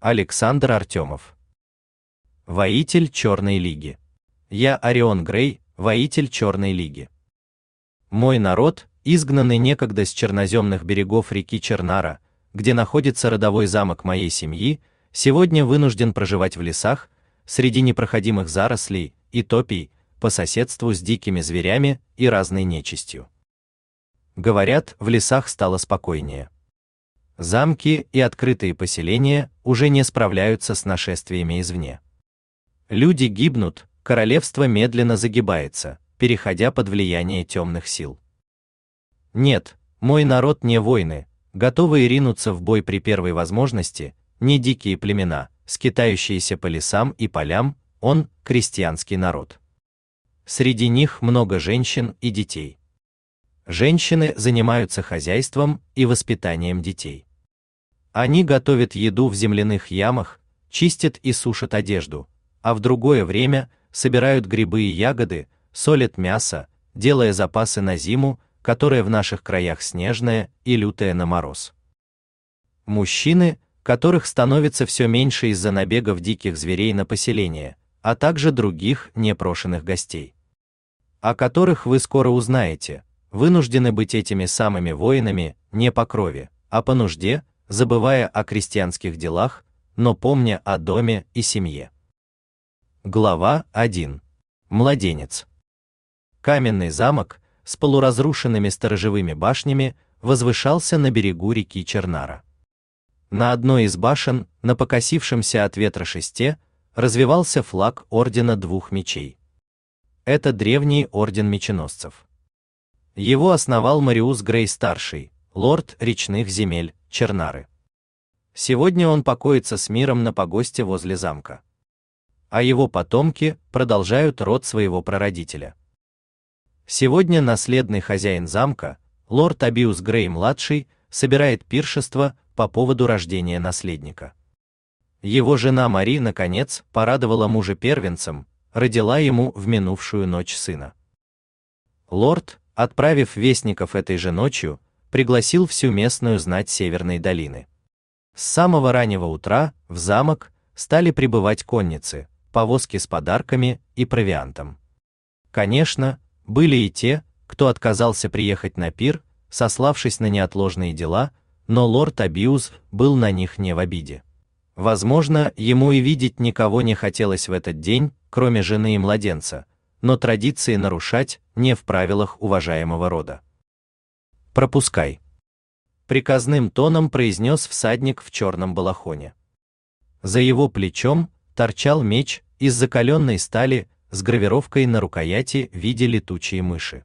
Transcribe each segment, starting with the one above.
Александр Артемов. Воитель Черной лиги. Я Орион Грей, воитель Черной лиги. Мой народ, изгнанный некогда с черноземных берегов реки Чернара, где находится родовой замок моей семьи, сегодня вынужден проживать в лесах, среди непроходимых зарослей и топий, по соседству с дикими зверями и разной нечистью. Говорят, в лесах стало спокойнее. Замки и открытые поселения уже не справляются с нашествиями извне. Люди гибнут, королевство медленно загибается, переходя под влияние темных сил. Нет, мой народ не воины, готовые ринуться в бой при первой возможности, не дикие племена, скитающиеся по лесам и полям, он крестьянский народ. Среди них много женщин и детей. Женщины занимаются хозяйством и воспитанием детей. Они готовят еду в земляных ямах, чистят и сушат одежду, а в другое время собирают грибы и ягоды, солят мясо, делая запасы на зиму, которая в наших краях снежная и лютая на мороз. Мужчины, которых становится все меньше из-за набегов диких зверей на поселение, а также других непрошенных гостей, о которых вы скоро узнаете, вынуждены быть этими самыми воинами не по крови, а по нужде, забывая о крестьянских делах, но помня о доме и семье. Глава 1. Младенец. Каменный замок с полуразрушенными сторожевыми башнями возвышался на берегу реки Чернара. На одной из башен, на покосившемся от ветра шесте, развевался флаг ордена двух мечей. Это древний орден меченосцев. Его основал Мариус Грей-старший, лорд речных земель Чернары. Сегодня он покоится с миром на погосте возле замка. А его потомки продолжают род своего прародителя. Сегодня наследный хозяин замка, лорд Абиус Грей-младший, собирает пиршество по поводу рождения наследника. Его жена Мари, наконец, порадовала мужа первенцем, родила ему в минувшую ночь сына. Лорд, отправив вестников этой же ночью, пригласил всю местную знать Северной долины. С самого раннего утра в замок стали прибывать конницы, повозки с подарками и провиантом. Конечно, были и те, кто отказался приехать на пир, сославшись на неотложные дела, но лорд Абиус был на них не в обиде. Возможно, ему и видеть никого не хотелось в этот день, кроме жены и младенца, но традиции нарушать не в правилах уважаемого рода. «Пропускай», — приказным тоном произнес всадник в черном балахоне. За его плечом торчал меч из закаленной стали с гравировкой на рукояти в виде летучей мыши.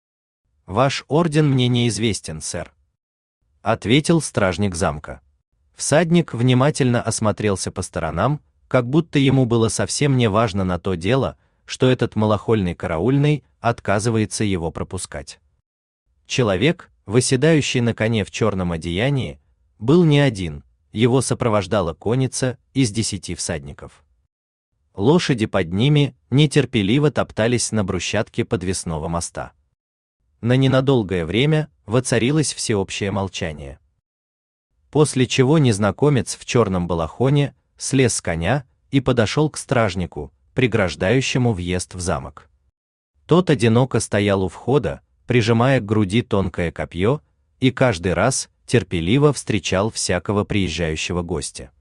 «Ваш орден мне неизвестен, сэр», — ответил стражник замка. Всадник внимательно осмотрелся по сторонам, как будто ему было совсем не важно на то дело, что этот малохольный караульный отказывается его пропускать. Человек, восседающий на коне в черном одеянии, был не один, его сопровождала конница из 10 всадников. Лошади под ними нетерпеливо топтались на брусчатке подвесного моста. На ненадолгое время воцарилось всеобщее молчание. После чего незнакомец в черном балахоне слез с коня и подошел к стражнику, преграждающему въезд в замок. Тот одиноко стоял у входа, прижимая к груди тонкое копье, и каждый раз терпеливо встречал всякого приезжающего гостя.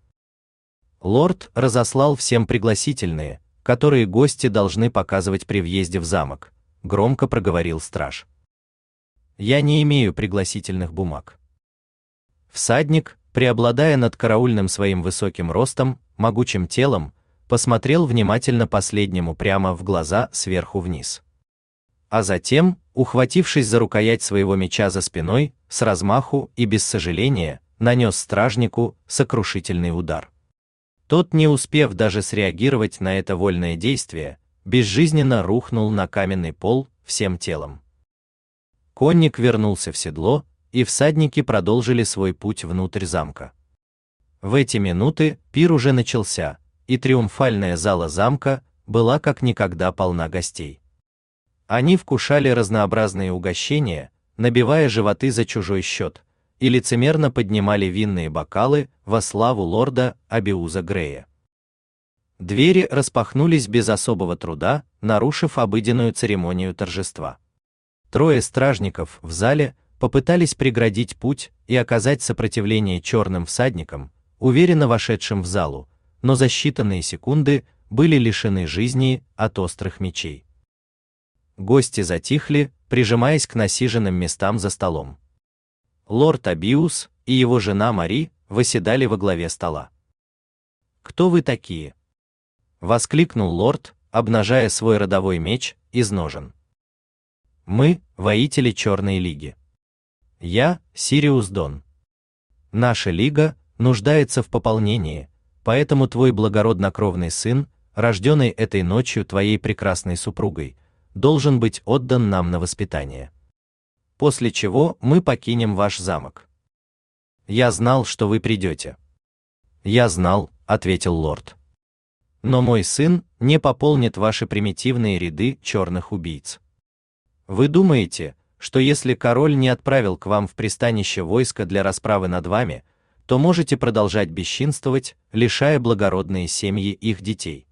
Лорд разослал всем пригласительные, которые гости должны показывать при въезде в замок, громко проговорил страж. Я не имею пригласительных бумаг. Всадник, преобладая над караульным своим высоким ростом, могучим телом, посмотрел внимательно последнему прямо в глаза сверху вниз. А затем, ухватившись за рукоять своего меча за спиной, с размаху и без сожаления, нанес стражнику сокрушительный удар. Тот, не успев даже среагировать на это вольное действие, безжизненно рухнул на каменный пол всем телом. Конник вернулся в седло, и всадники продолжили свой путь внутрь замка. В эти минуты пир уже начался, и триумфальная зала замка была как никогда полна гостей. Они вкушали разнообразные угощения, набивая животы за чужой счет, и лицемерно поднимали винные бокалы во славу лорда Абиуза Грея. Двери распахнулись без особого труда, нарушив обыденную церемонию торжества. Трое стражников в зале попытались преградить путь и оказать сопротивление черным всадникам, уверенно вошедшим в залу, но за считанные секунды были лишены жизни от острых мечей. Гости затихли, прижимаясь к насиженным местам за столом. Лорд Абиус и его жена Мари восседали во главе стола. «Кто вы такие?» — воскликнул лорд, обнажая свой родовой меч из ножен. «Мы — воители Черной лиги. Я — Сириус Дон. Наша лига нуждается в пополнении, поэтому твой благороднокровный сын, рожденный этой ночью твоей прекрасной супругой, должен быть отдан нам на воспитание. После чего мы покинем ваш замок». «Я знал, что вы придете». «Я знал», — ответил лорд. «Но мой сын не пополнит ваши примитивные ряды черных убийц. Вы думаете, что если король не отправил к вам в пристанище войска для расправы над вами, то можете продолжать бесчинствовать, лишая благородные семьи их детей?